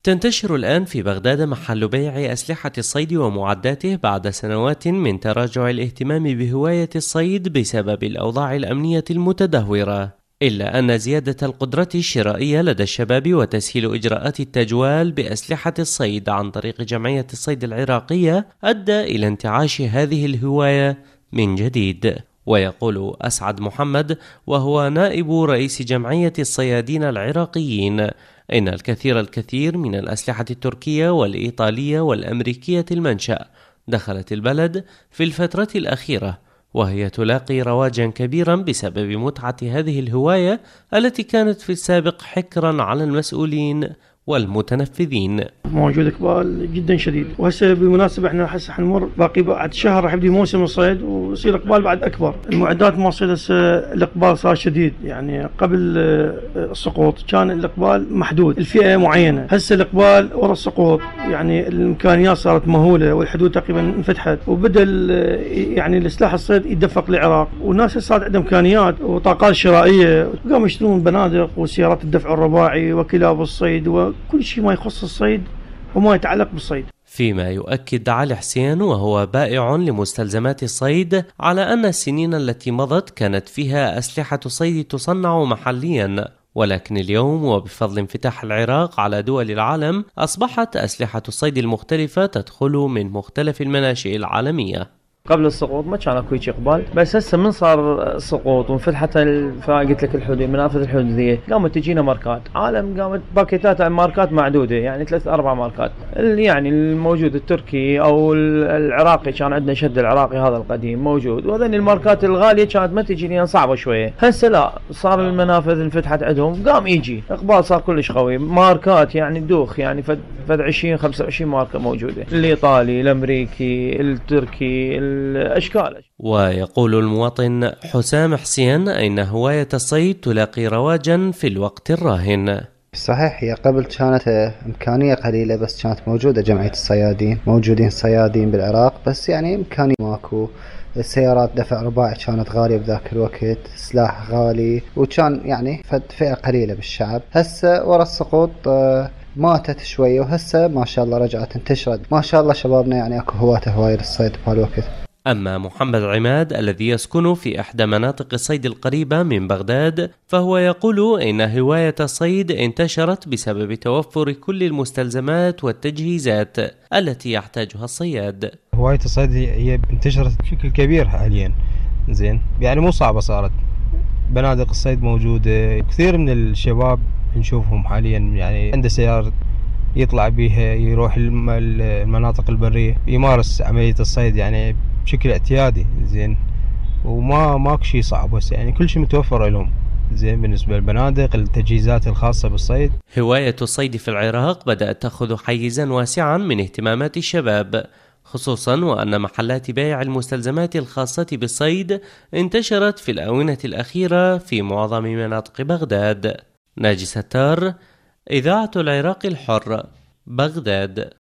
تنتشر الآن في بغداد محل بيع أسلحة الصيد ومعداته بعد سنوات من تراجع الاهتمام بهواية الصيد بسبب الأوضاع الأمنية المتدهورة، إلا أن زيادة القدرة الشرائية لدى الشباب وتسهيل إجراءات التجوال بأسلحة الصيد عن طريق جمعية الصيد العراقية أدى إلى انتعاش هذه الهواية من جديد. ويقول أسعد محمد وهو نائب رئيس جمعية الصيادين العراقيين إن الكثير من الأسلحة التركية والإيطالية والأمريكية المنشأ دخلت البلد في الفترة الأخيرة، وهي تلاقي رواجا كبيرا بسبب متعة هذه الهواية التي كانت في السابق حكرا على المسؤولين والمتنفذين. موجود اقبال جدا شديد، وهسه بالمناسبه احنا هسه حنمر باقي بعد شهر راح يبدي موسم الصيد ويصير اقبال بعد اكبر. المعدات مال الصيد هسه الاقبال صار شديد، يعني قبل السقوط كان الاقبال محدود الفئه معينه، هسه الاقبال ورا السقوط يعني الامكانيات صارت مهوله والحدود تقريبا انفتحت، وبدل يعني السلاح الصيد يدفق للعراق، والناس صارت عندها امكانيات وطاقات شرائيه، قاموا يشترون بنادق وسيارات الدفع الرباعي وكلاب الصيد وكل شيء ما يخص الصيد وما يتعلق بالصيد. فيما يؤكد علي حسين وهو بائع لمستلزمات الصيد على أن السنين التي مضت كانت فيها أسلحة صيد تصنع محليا، ولكن اليوم وبفضل انفتاح العراق على دول العالم أصبحت أسلحة الصيد المختلفة تدخل من مختلف المناشئ العالمية. قبل السقوط ما كان اكو شيء اقبال، بس هسه من صار السقوط وانفتحت قلت لك الحدود المنافذ الحدوديه، قامت تجينا ماركات عالم، قامت باكيتات ماركات معدوده، يعني 3-4 ماركات، يعني الموجود التركي او العراقي، كان عندنا شد العراقي هذا القديم موجود، وهذين الماركات الغاليه كانت ما تجي لنا صعبه شويه. هسه لا، صار المنافذ انفتحت عندهم، قام يجي اقبال صار كلش قوي، ماركات يعني دوخ، يعني فد 20-25 ماركه موجوده، الايطالي الامريكي التركي الأشكال. ويقول المواطن حسام حسين إن هواية الصيد تلاقي رواجا في الوقت الراهن. صحيح، هي قبل كانت إمكانية قليلة، بس كانت موجودة جمعية الصيادين، موجودين صيادين بالعراق، بس يعني إمكانية ماكو. السيارات دفع رباعي كانت غالية بذاك الوقت، سلاح غالي، وكان يعني فئة قليلة بالشعب. هسه ورا السقوط ماتت شوية، وهسه ما شاء الله رجعت انتشرت، ما شاء الله شبابنا يعني اكو هواية للصيد بهالوقت. أما محمد عماد الذي يسكن في إحدى مناطق الصيد القريبة من بغداد، فهو يقول إن هواية الصيد انتشرت بسبب توفر كل المستلزمات والتجهيزات التي يحتاجها الصياد. هواية الصيد هي انتشرت بشكل كبير حاليا، زين يعني مو صعبة صارت، بنادق الصيد موجودة، كثير من الشباب نشوفهم حاليا يعني عنده سيارة يطلع بيها يروح المناطق البرية يمارس عملية الصيد يعني بشكل اعتيادي، زين، ماكو شيء صعب، بس يعني كل شيء متوفر لهم، زين، بالنسبة للبنادق التجهيزات الخاصة بالصيد. هواية الصيد في العراق بدأت تأخذ حيزا واسعا من اهتمامات الشباب، خصوصا وأن محلات بيع المستلزمات الخاصة بالصيد انتشرت في الآونة الأخيرة في معظم مناطق بغداد. ناجي ستار، إذاعة العراق الحر، بغداد.